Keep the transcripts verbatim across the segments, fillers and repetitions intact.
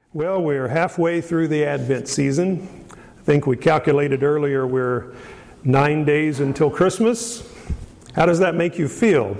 Well, we're halfway through the Advent season. I think we calculated earlier we're nine days until Christmas. How does that make you feel?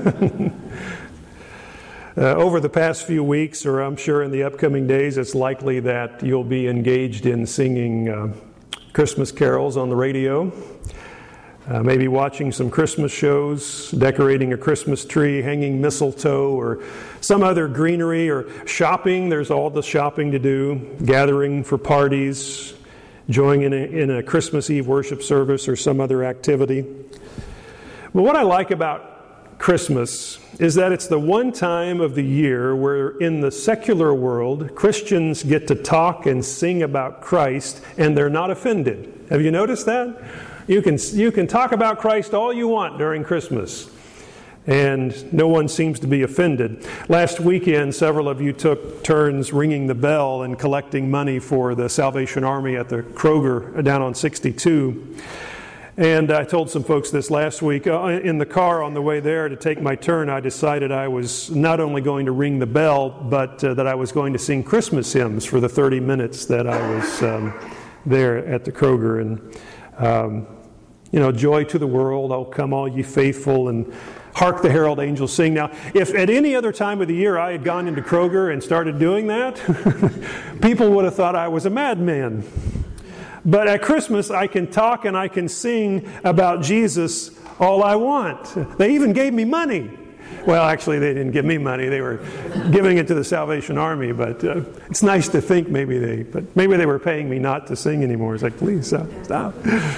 uh, over the past few weeks, or I'm sure in the upcoming days, it's likely that you'll be engaged in singing uh, Christmas carols on the radio. Uh, maybe watching some Christmas shows, decorating a Christmas tree, hanging mistletoe, or some other greenery, or shopping. There's all the shopping to do, gathering for parties, joining in a, in a Christmas Eve worship service or some other activity. But what I like about Christmas is that it's the one time of the year where in the secular world, Christians get to talk and sing about Christ and they're not offended. Have you noticed that? You can you can talk about Christ all you want during Christmas, and no one seems to be offended. Last weekend, several of you took turns ringing the bell and collecting money for the Salvation Army at the Kroger down on sixty-two. And I told some folks this last week. Uh, in the car on the way there to take my turn, I decided I was not only going to ring the bell, but uh, that I was going to sing Christmas hymns for the thirty minutes that I was um, there at the Kroger. And Um, you know, joy to the world, oh come all ye faithful, and hark the herald angels sing. Now, if at any other time of the year I had gone into Kroger and started doing that, people would have thought I was a madman. But at Christmas, I can talk and I can sing about Jesus all I want. They even gave me money. Well, actually, they didn't give me money. They were giving it to the Salvation Army. But uh, it's nice to think maybe they, but maybe they were paying me not to sing anymore. It's like, please stop, stop.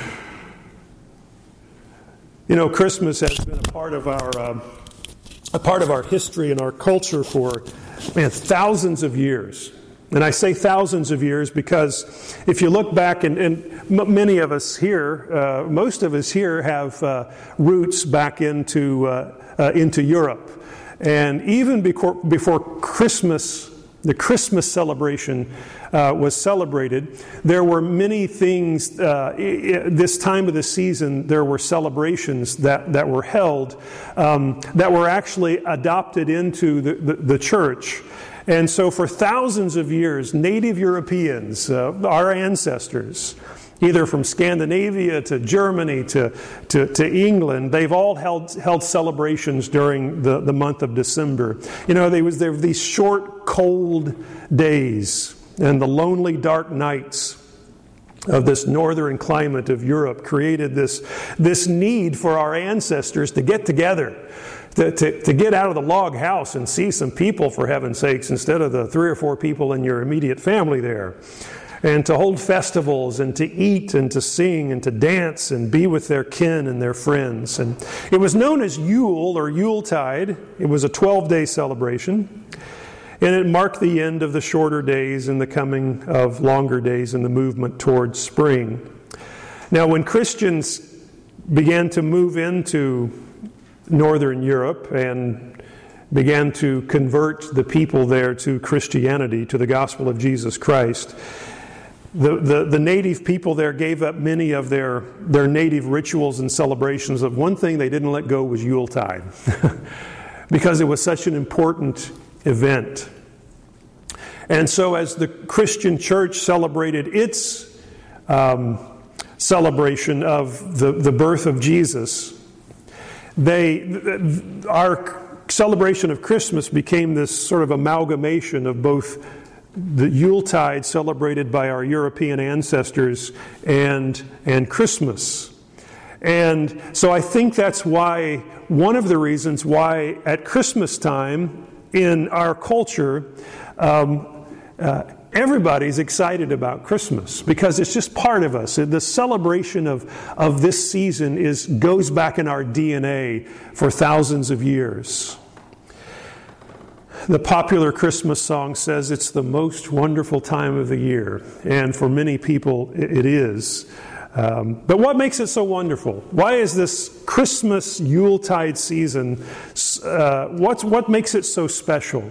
You know, Christmas has been a part of our uh, a part of our history and our culture for man thousands of years. And I say thousands of years because if you look back, and, and m- many of us here, uh, most of us here have uh, roots back into uh, uh, into Europe. And even before, before Christmas, the Christmas celebration uh, was celebrated, there were many things, uh, I- this time of the season, there were celebrations that, that were held um, that were actually adopted into the, the, the church. And so for thousands of years, native Europeans, uh, our ancestors, either from Scandinavia to Germany to, to, to England, they've all held held celebrations during the, the month of December. You know, there was there were these short, cold days and the lonely, dark nights of this northern climate of Europe created this, this need for our ancestors to get together. To, to, to get out of the log house and see some people, for heaven's sakes, instead of the three or four people in your immediate family there. And to hold festivals and to eat and to sing and to dance and be with their kin and their friends. And it was known as Yule or Yuletide. It was a twelve-day celebration. And it marked the end of the shorter days and the coming of longer days and the movement towards spring. Now, when Christians began to move into Northern Europe and began to convert the people there to Christianity, to the gospel of Jesus Christ, the, the, the native people there gave up many of their, their native rituals and celebrations. Of one thing they didn't let go was Yuletide because it was such an important event. And so as the Christian church celebrated its um, celebration of the, the birth of Jesus, They, our celebration of Christmas became this sort of amalgamation of both the Yuletide celebrated by our European ancestors and, and Christmas. And so I think that's why, one of the reasons why at Christmas time in our culture, um, uh, everybody's excited about Christmas because it's just part of us. The celebration of, of this season is goes back in our D N A for thousands of years. The popular Christmas song says it's the most wonderful time of the year, and for many people it is. Um, but what makes it so wonderful? Why is this Christmas Yuletide season, uh, what's, what makes it so special?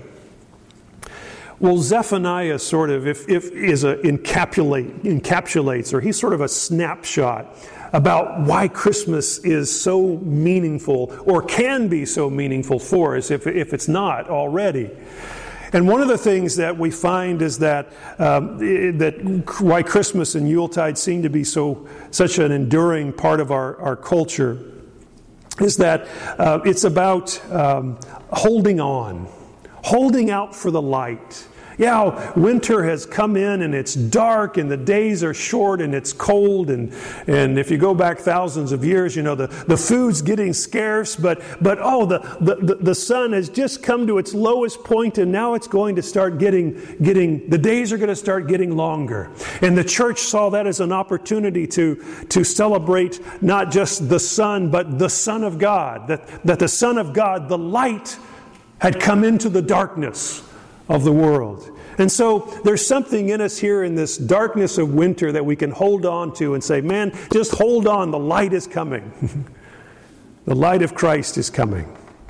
Well, Zephaniah sort of if, if is a encapsulate, encapsulates, or he's sort of a snapshot about why Christmas is so meaningful, or can be so meaningful for us if, if it's not already. And one of the things that we find is that um, that why Christmas and Yuletide seem to be so such an enduring part of our, our culture is that uh, it's about um, holding on, holding out for the light. Yeah, winter has come in and it's dark and the days are short and it's cold, and and if you go back thousands of years, you know, the, the food's getting scarce, but but oh, the, the, the sun has just come to its lowest point, and now it's going to start getting, getting the days are going to start getting longer. And the church saw that as an opportunity to, to celebrate not just the sun, but the Son of God, that, that the Son of God, the light, had come into the darkness of the world. And so there's something in us here in this darkness of winter that we can hold on to and say, man, just hold on, the light is coming. The light of Christ is coming.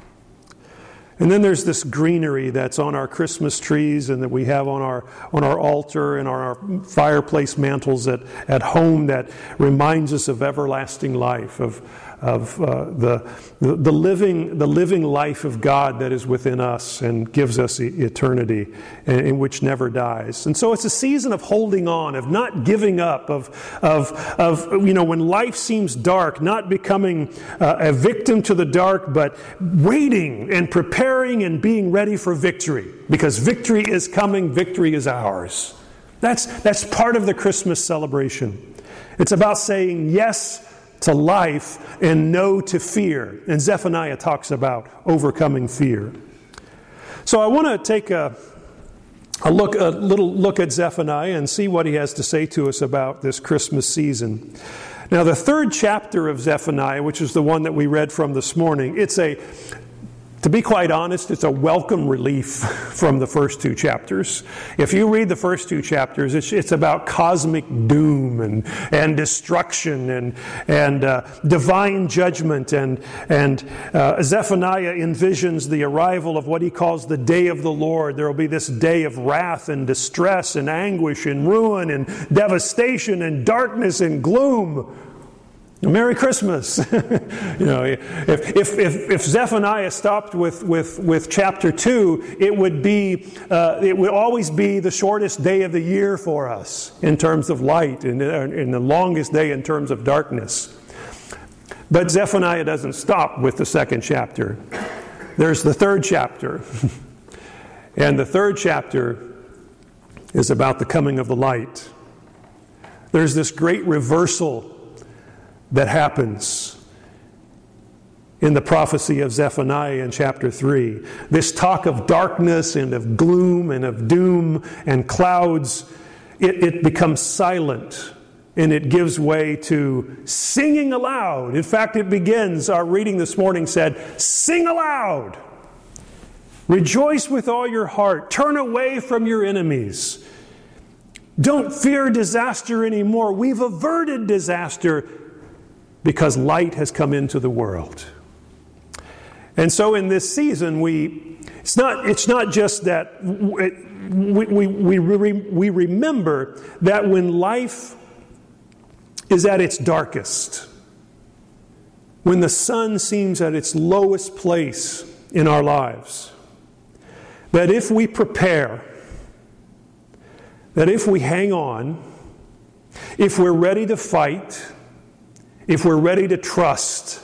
And then there's this greenery that's on our Christmas trees and that we have on our on our altar and on our fireplace mantles at, at home that reminds us of everlasting life, of of uh, the, the the living the living life of God that is within us and gives us eternity, in, in which never dies. And so it's a season of holding on, of not giving up, of of of you know, when life seems dark, not becoming uh, a victim to the dark, but waiting and preparing and being ready for victory, because victory is coming, victory is ours. That's that's part of the Christmas celebration. It's about saying yes to life and no to fear. And Zephaniah talks about overcoming fear. So I want to take a, a look, a little look at Zephaniah and see what he has to say to us about this Christmas season. Now, the third chapter of Zephaniah, which is the one that we read from this morning, it's a To be quite honest, it's a welcome relief from the first two chapters. If you read the first two chapters, it's, it's about cosmic doom and, and destruction and, and uh, divine judgment. And, and uh, Zephaniah envisions the arrival of what he calls the day of the Lord. There will be this day of wrath and distress and anguish and ruin and devastation and darkness and gloom. Merry Christmas. You know, if, if if if Zephaniah stopped with, with, with chapter two, it would be uh, it would always be the shortest day of the year for us in terms of light, and, and the longest day in terms of darkness. But Zephaniah doesn't stop with the second chapter. There's the third chapter, and the third chapter is about the coming of the light. There's this great reversal that happens in the prophecy of Zephaniah in chapter three. This talk of darkness and of gloom and of doom and clouds, it, it becomes silent, and it gives way to singing aloud. In fact, it begins, our reading this morning said, sing aloud. Rejoice with all your heart. Turn away from your enemies. Don't fear disaster anymore. We've averted disaster, because light has come into the world. And so in this season, we it's not it's not just that we we we, we, we remember that when life is at its darkest, when the sun seems at its lowest place in our lives, that if we prepare, that if we hang on, if we're ready to fight, if we're ready to trust,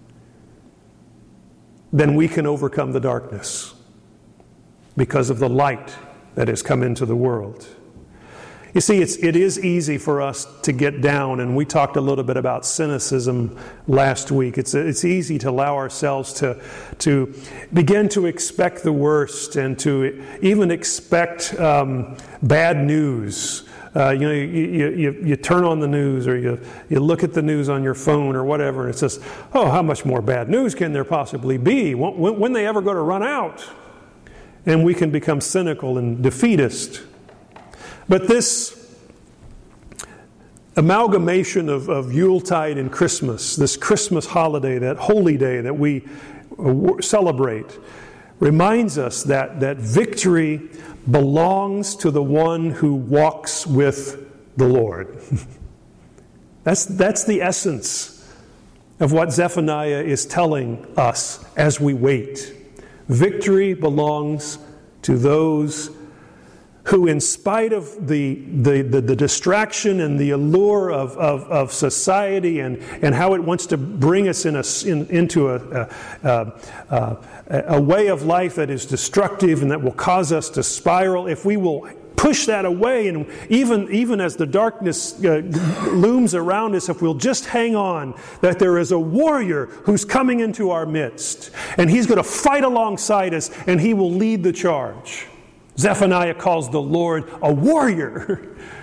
then we can overcome the darkness because of the light that has come into the world. You see, it's, it is easy for us to get down, and we talked a little bit about cynicism last week. It's, it's easy to allow ourselves to, to begin to expect the worst and to even expect um, bad news. Uh, you know, you, you, you, you turn on the news, or you, you look at the news on your phone or whatever, and it says, oh, how much more bad news can there possibly be? When, when they ever going to run out? And we can become cynical and defeatist. But this amalgamation of, of Yuletide and Christmas, this Christmas holiday, that holy day that we celebrate, reminds us that, that victory belongs to the one who walks with the Lord. That's, that's the essence of what Zephaniah is telling us as we wait. Victory belongs to those who, in spite of the, the, the, the distraction and the allure of, of, of society and, and how it wants to bring us in a, in, into a, a, a, a way of life that is destructive and that will cause us to spiral, if we will push that away, and even, even as the darkness uh, looms around us, if we'll just hang on, that there is a warrior who's coming into our midst, and he's going to fight alongside us, and he will lead the charge. Zephaniah calls the Lord a warrior.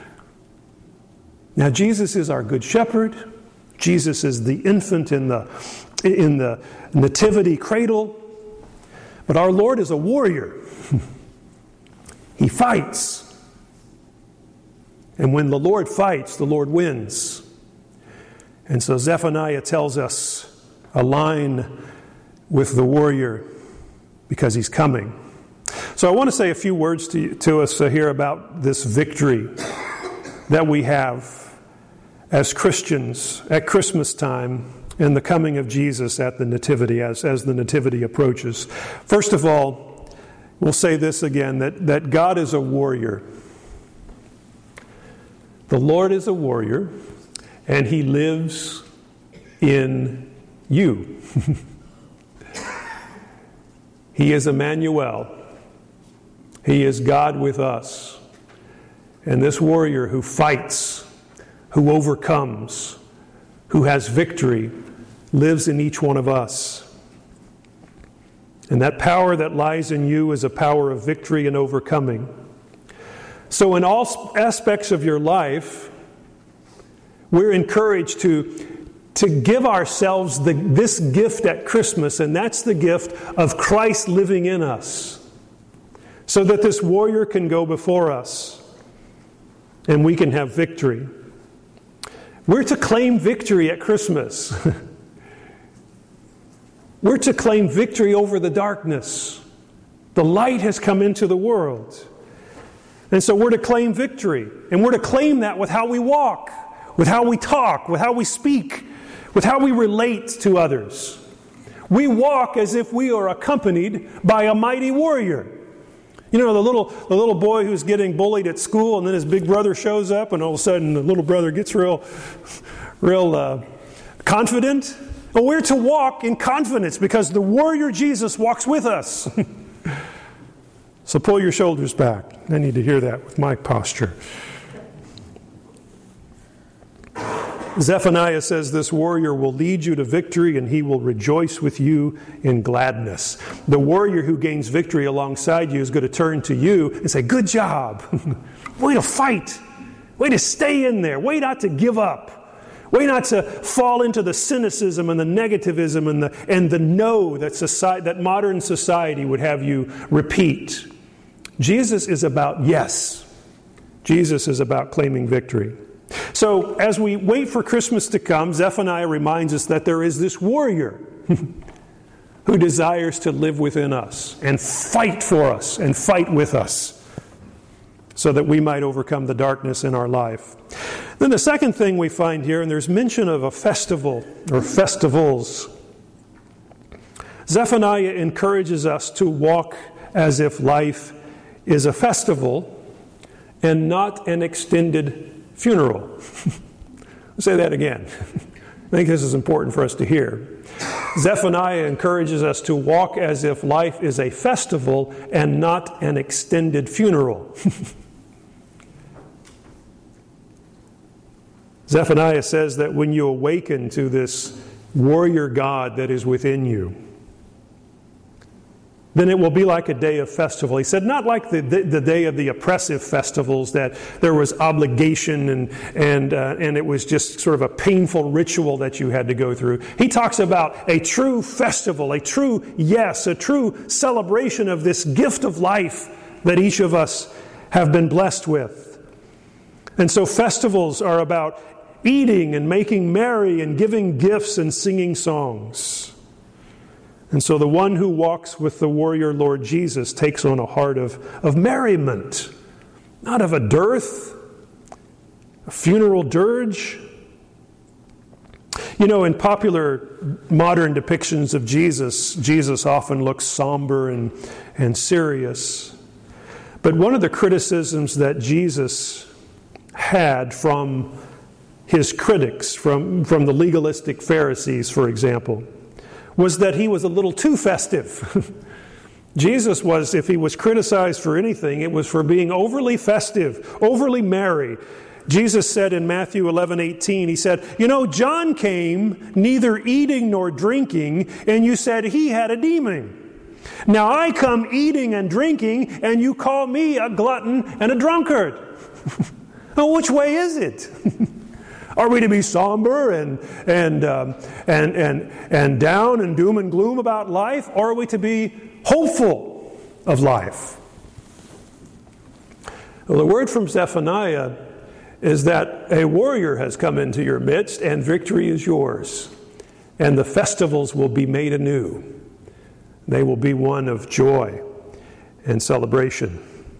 Now, Jesus is our good shepherd. Jesus is the infant in the, in the nativity cradle. But our Lord is a warrior. He fights. And when the Lord fights, the Lord wins. And so Zephaniah tells us, align with the warrior because he's coming. So I want to say a few words to, to us here about this victory that we have as Christians at Christmas time and the coming of Jesus at the Nativity, as, as the Nativity approaches. First of all, we'll say this again, that, that God is a warrior. The Lord is a warrior, and He lives in you. He is Emmanuel. He is God with us. And this warrior who fights, who overcomes, who has victory, lives in each one of us. And that power that lies in you is a power of victory and overcoming. So in all aspects of your life, we're encouraged to, to give ourselves the, this gift at Christmas, and that's the gift of Christ living in us, so that this warrior can go before us and we can have victory. We're to claim victory at Christmas. We're to claim victory over the darkness. The light has come into the world. And so we're to claim victory. And we're to claim that with how we walk, with how we talk, with how we speak, with how we relate to others. We walk as if we are accompanied by a mighty warrior. You know, the little the little boy who's getting bullied at school, and then his big brother shows up, and all of a sudden the little brother gets real, real uh, confident. Well, we're to walk in confidence because the warrior Jesus walks with us. So pull your shoulders back. I need to hear that with my posture. Zephaniah says this warrior will lead you to victory and he will rejoice with you in gladness. The warrior who gains victory alongside you is going to turn to you and say, good job. Way to fight. Way to stay in there. Way not to give up. Way not to fall into the cynicism and the negativism and the, and the no that, society, that modern society would have you repeat. Jesus is about yes. Jesus is about claiming victory. So as we wait for Christmas to come, Zephaniah reminds us that there is this warrior who desires to live within us and fight for us and fight with us so that we might overcome the darkness in our life. Then the second thing we find here, and there's mention of a festival or festivals. Zephaniah encourages us to walk as if life is a festival and not an extended funeral. I'll say that again. I think this is important for us to hear. Zephaniah encourages us to walk as if life is a festival and not an extended funeral. Zephaniah says that when you awaken to this warrior God that is within you, then it will be like a day of festival. He said, not like the, the, the day of the oppressive festivals that there was obligation and and uh, and it was just sort of a painful ritual that you had to go through. He talks about a true festival, a true yes, a true celebration of this gift of life that each of us have been blessed with. And so festivals are about eating and making merry and giving gifts and singing songs. And so the one who walks with the warrior Lord Jesus takes on a heart of, of merriment, not of a dearth, a funeral dirge. You know, in popular modern depictions of Jesus, Jesus often looks somber and, and serious. But one of the criticisms that Jesus had from his critics, from, from the legalistic Pharisees, for example, was that he was a little too festive. Jesus was, if he was criticized for anything, it was for being overly festive, overly merry. Jesus said in Matthew eleven eighteen, he said, you know, John came neither eating nor drinking, and you said he had a demon. Now I come eating and drinking, and you call me a glutton and a drunkard. Now, which way is it? Are we to be somber and and um, and and and down and doom and gloom about life, or are we to be hopeful of life? Well, the word from Zephaniah is that a warrior has come into your midst, and victory is yours, and the festivals will be made anew. They will be one of joy and celebration.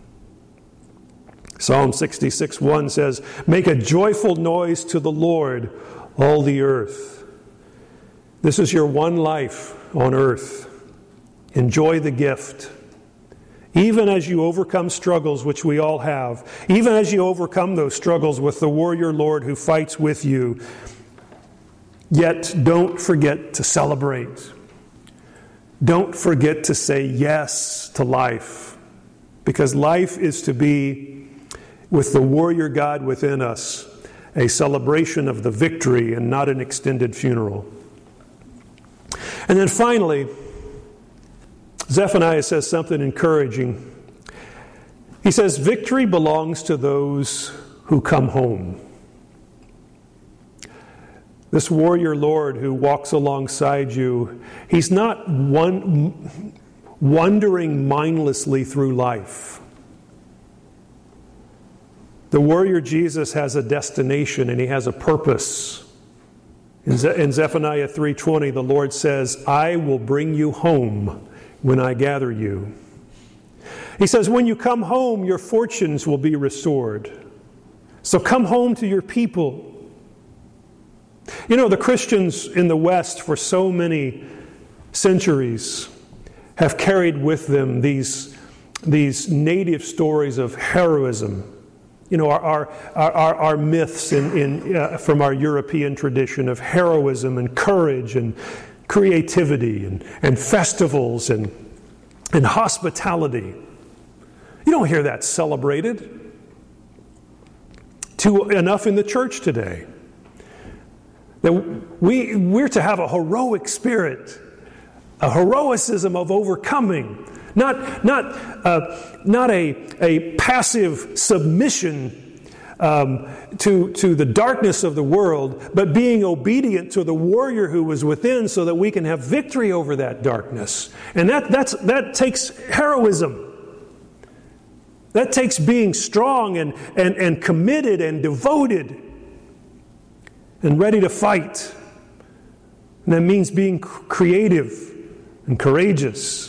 Psalm sixty-six one says, make a joyful noise to the Lord, all the earth. This is your one life on earth. Enjoy the gift. Even as you overcome struggles, which we all have, even as you overcome those struggles with the warrior Lord who fights with you, yet don't forget to celebrate. Don't forget to say yes to life, because life is to be, with the warrior God within us, a celebration of the victory and not an extended funeral. And then finally, Zephaniah says something encouraging. He says, victory belongs to those who come home. This warrior Lord who walks alongside you, he's not one, wandering mindlessly through life. The warrior Jesus has a destination and he has a purpose. In, Ze- in Zephaniah three twenty, the Lord says, I will bring you home when I gather you. He says, when you come home, your fortunes will be restored. So come home to your people. You know, the Christians in the West for so many centuries have carried with them these, these native stories of heroism. You know, our our, our, our myths in, in, uh, from our European tradition of heroism and courage and creativity and, and festivals and, and hospitality. You don't hear that celebrated too enough in the church today. That we, we're to have a heroic spirit, a heroicism of overcoming. Not, not, uh, not a, a passive submission um, to, to the darkness of the world, but being obedient to the warrior who was within so that we can have victory over that darkness. And that, that's, that takes heroism. That takes being strong and, and, and committed and devoted and ready to fight. And that means being creative and courageous.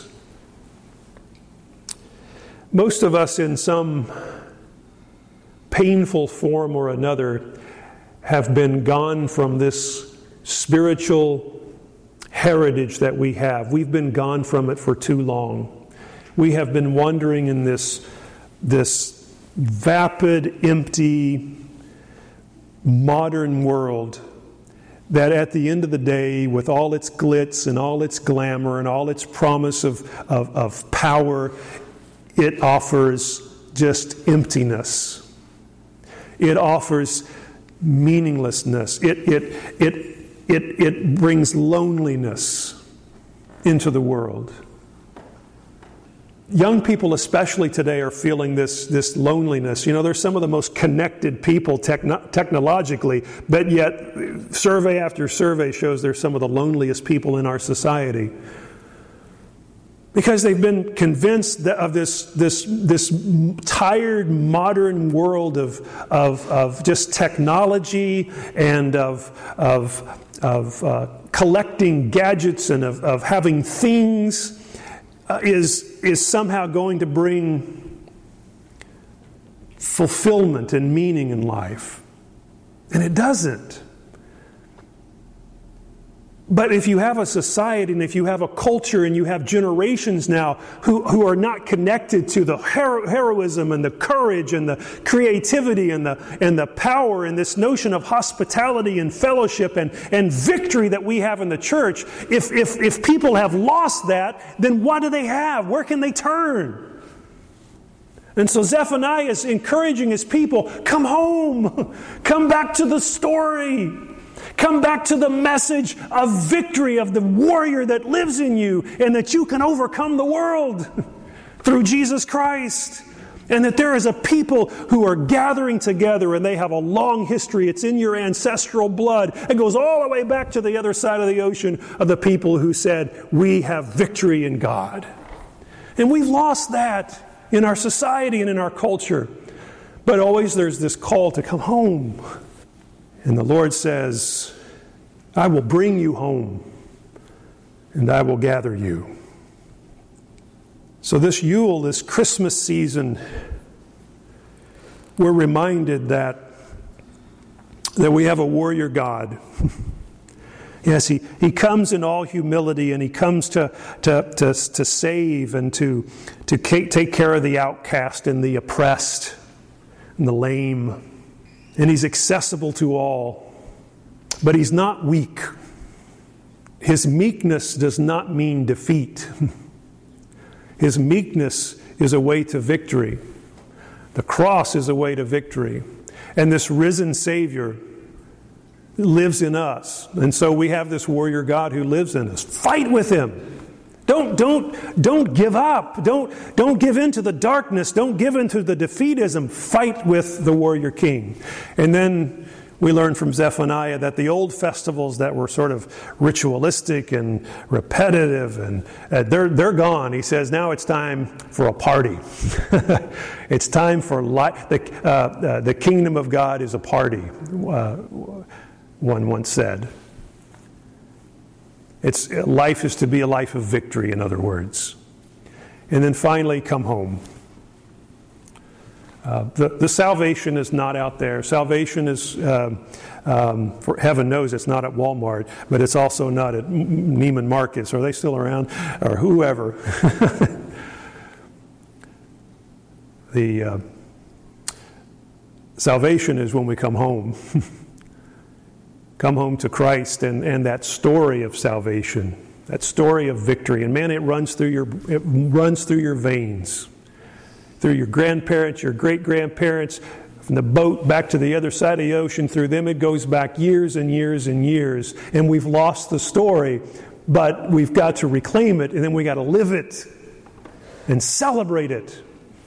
Most of us, in some painful form or another, have been gone from this spiritual heritage that we have. We've been gone from it for too long. We have been wandering in this, this vapid, empty, modern world that at the end of the day, with all its glitz and all its glamour and all its promise of, of, of power, it offers just emptiness. It offers meaninglessness. It, it, it, it, it brings loneliness into the world. Young people especially today are feeling this, this loneliness. You know, they're some of the most connected people techno- technologically, but yet survey after survey shows they're some of the loneliest people in our society. Because they've been convinced that of this, this, this tired modern world of, of, of just technology and of, of, of uh, collecting gadgets and of, of having things uh, is, is somehow going to bring fulfillment and meaning in life. And it doesn't. But if you have a society and if you have a culture and you have generations now who, who are not connected to the hero, heroism and the courage and the creativity and the, and the power and this notion of hospitality and fellowship and, and victory that we have in the church, if, if, if people have lost that, then what do they have? Where can they turn? And so Zephaniah is encouraging his people, come home, come back to the story. Come back to the message of victory of the warrior that lives in you and that you can overcome the world through Jesus Christ. And that there is a people who are gathering together and they have a long history. It's in your ancestral blood. It goes all the way back to the other side of the ocean of the people who said, we have victory in God. And we've lost that in our society and in our culture. But always there's this call to come home. And the Lord says, I will bring you home, and I will gather you. So this Yule, this Christmas season, we're reminded that, that we have a warrior God. Yes, he, he comes in all humility, and he comes to, to, to, to save and to, to take care of the outcast and the oppressed and the lame. And he's accessible to all. But he's not weak. His meekness does not mean defeat. His meekness is a way to victory. The cross is a way to victory. And this risen Savior lives in us. And so we have this warrior God who lives in us. Fight with him. Don't, don't, don't give up. Don't, don't give in to the darkness. Don't give in to the defeatism. Fight with the warrior king. And then we learn from Zephaniah that the old festivals that were sort of ritualistic and repetitive, and uh, they're, they're gone. He says, now it's time for a party. It's time for life. The, uh, uh, the kingdom of God is a party, uh, one once said. It's, life is to be a life of victory, in other words. And then finally, come home. Uh, the, the salvation is not out there. Salvation is, uh, um, for heaven knows it's not at Walmart, but it's also not at Neiman Marcus. Are they still around? Or whoever. the uh, salvation is when we come home. Come home to Christ and, and that story of salvation, that story of victory. And man, it runs through your it runs through your veins. Through your grandparents, your great-grandparents, from the boat back to the other side of the ocean, through them it goes back years and years and years. And we've lost the story, but we've got to reclaim it, and then we've got to live it and celebrate it.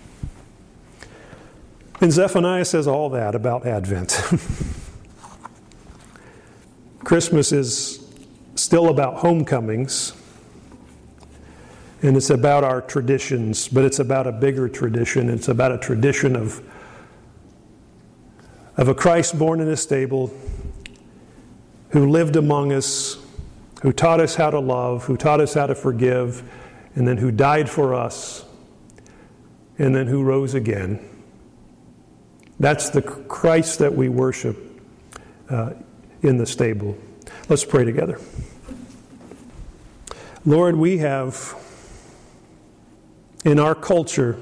And Zephaniah says all that about Advent. Christmas is still about homecomings, and it's about our traditions, but it's about a bigger tradition. It's about a tradition of, of a Christ born in a stable, who lived among us, who taught us how to love, who taught us how to forgive, and then who died for us, and then who rose again. That's the Christ that we worship uh, in the stable. Let's pray together. Lord, we have in our culture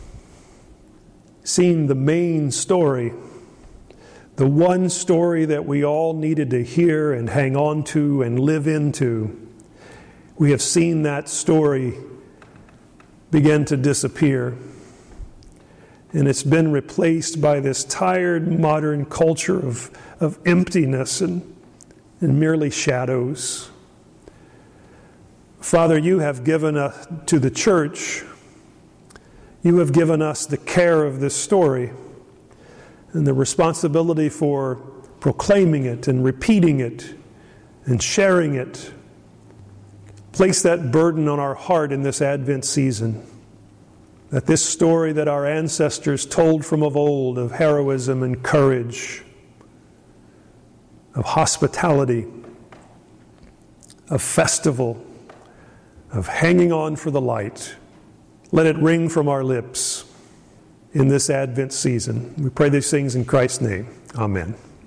seen the main story, the one story that we all needed to hear and hang on to and live into. We have seen that story begin to disappear. And it's been replaced by this tired modern culture of, of emptiness and, and merely shadows. Father, you have given us, to the church, you have given us the care of this story and the responsibility for proclaiming it and repeating it and sharing it. Place that burden on our heart in this Advent season. That this story that our ancestors told from of old of heroism and courage, of hospitality, of festival, of hanging on for the light, let it ring from our lips in this Advent season. We pray these things in Christ's name. Amen.